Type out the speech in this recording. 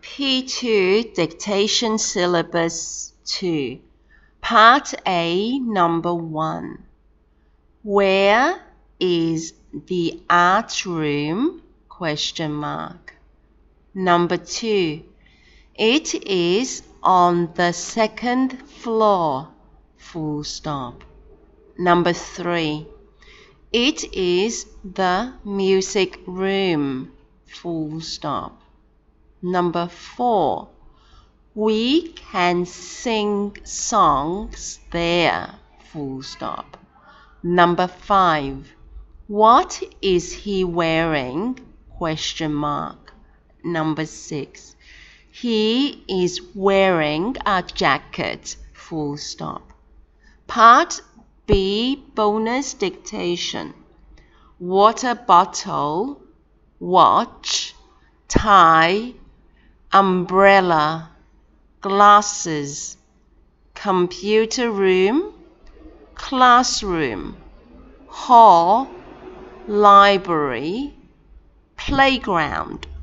P2 Dictation Syllabus 2 Part A Number 1 Where is the art room? Number 2 It is on the second floor. Number 3 It is the music room. Number 4 We can sing songs there. Number 5 What is he wearing? Number 6 He is wearing a jacket. Part B Bonus Dictation Water bottle, watch, tie, umbrella, glasses, computer room, classroom, hall, library, playground.